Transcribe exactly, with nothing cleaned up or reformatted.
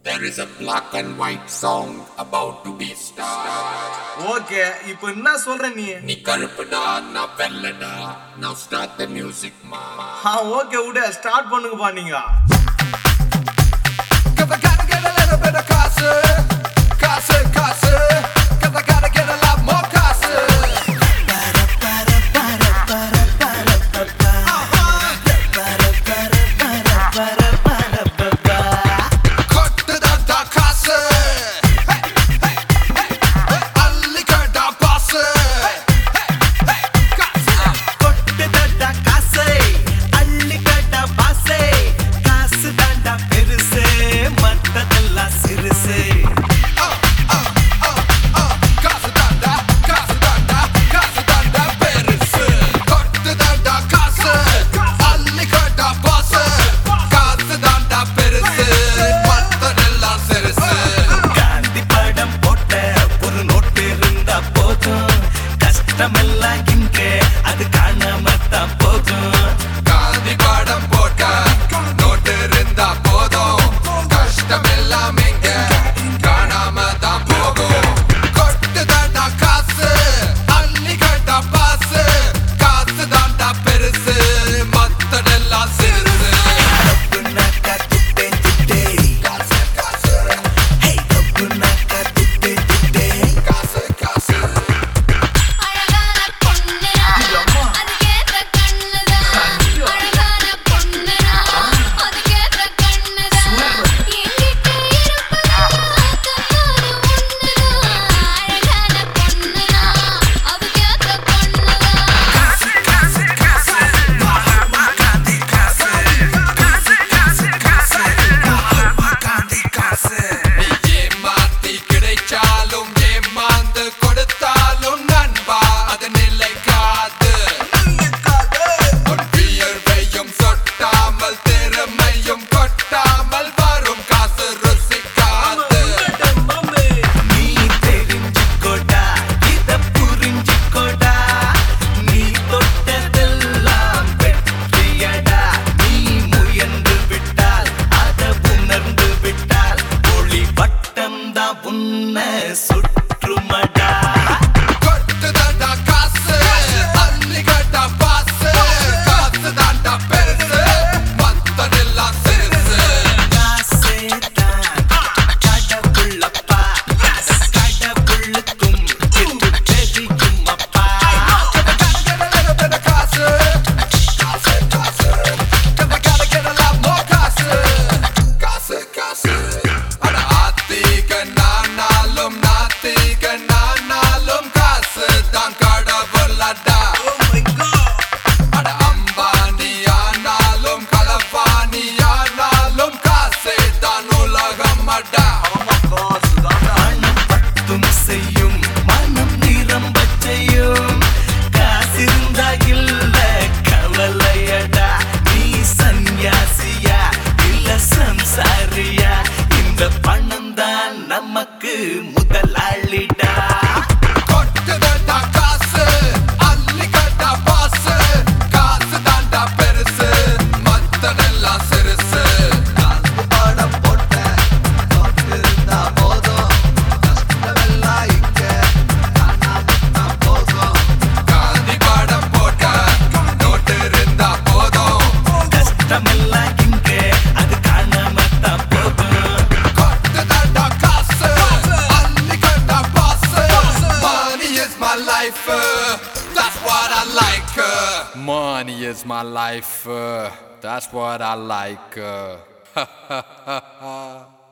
There is a black and white song about to be started. Okay, இப்போ என்ன சொல்ற நீ? நீ கருப்புடா நான் வெள்ளடா. Now start the music ma. ஆ ஓகே விடு ஸ்டார்ட் பண்ணுங்கப்பா நீங்க. Cause I gotta get a little bit of casa, casa, casa. Cause I gotta get a lot more casa. Para, para, para, para, para, para, para. Para, para, para, para, para, para. Kotte da casa. Hey, hey, hey, hey. Allika da passe. Hey, hey, hey, casa. Kotte da casa. Allika da passe. Casa da perse. மத்ததெல்லாம் சிறுசு oh oh oh oh காசு தாண்டா காசு தாண்டா காசு தாண்டா பெருசு கொட்டு தாண்டா காசு அள்ளி கட்டா பாசு காசு தாண்டா பெருசு மத்ததெல்லாம் சிறுசு காந்தி படம் போட்ட ஒரு நோட்டு இருந்தா போதும் கஷ்டமெல்லாம் இங்கே அது காணாம தான் போகும் காந்தி படம் போட்ட நோட்டு இருந்தா போதும் கஷ்டமெல்லாம் இங்க காணாம தான் போகும் கொட்டு தாண்டா காசு அள்ளி கட்டா பாசு காசு தாண்டா பெருசு மத்ததெல்லாம் சிறுசு டப்புனாக்கா துட்டே துட்டே காசு காசு ஹே டப்புனாக்கா துட்டே துட்டே காசு காசு அழகான பொண்ணுடா அதுக்கேத்த கண்ணுடா அழகான பொண்ணுடா அதுக்கேத்த கண்ணுடா என்கிட்ட இருப்பதா கண்ணோடு ஒண்ணுடா அழகான பொண்ணுடா அதுக்கேத்த கண்ணுடா காசு காசு காசு மகாத்மா காந்தி காசு காசு காசு காசு மகாத்மா காந்தி காசு நீ ஏமாத்தி கிடைச்சாலும் ஏமாந்து கொடுத்தாலும் நண்பா அது நிலைக்காது உன் வியர்வையும் சொட்டாமல் திறமையும் கொட்டாமல் வரும் காசு ருசிக்காது நீ தெரிஞ்சுக்கோடா இத புரிஞ்சுக்கோடா நீ தொட்டதெல்லாம் வெற்றியடா நீ முயன்று விட்டால் அத உணர்ந்து விட்டால் ஒளி வட்டம்தான் உன்னை சுற்றுமடா கொட்டு தாண்டா காசு அள்ளி கட்டா பாசு காசு தாண்டா பெருசு மத்ததெல்லாம் சிறுசு காசே தான் கடவுளப்பா கடவுளுக்கும் இது தெரியும் அப்பா காசு காசு காசு I gotta get a lot more காசு காசு காசு அட ஆத்திக நானாலும் நாத்திக நானாலும் காசு தான் கடவுளடா அட அம்பானி ஆனாலும் களவாணி ஆனாலும் காசே தான் உலகமடா பணம் பத்தும் செய்யும் மனம் நிரம்பச் செய்யும் காசிருந்தா இல்ல கவலையடா நீ சன்யாசியா இல்ல சம்சாரியா இந்த பணம் தான் நமக்கு முதலாளிடா கொட்டு தாண்டா காசு அள்ளி கட்டா பாசு காசு தாண்டா பெருசு மத்ததெல்லாம் சிறுசு காசு படம் போட்ட நோட்டு இருந்தா போதும் கஷ்டமெல்லாம் இங்க காணாம தான் போகும் காந்தி படம் போட்ட நோட்டு இருந்தா போதும் கஷ்டமெல்லாம் இங்கே அது காணாம தான் போகும் கொட்டு தாண்டா காசு அள்ளி கட்டா Basu money is my life uh, that's what I like uh. Money is my life, uh, that's what I like. Uh.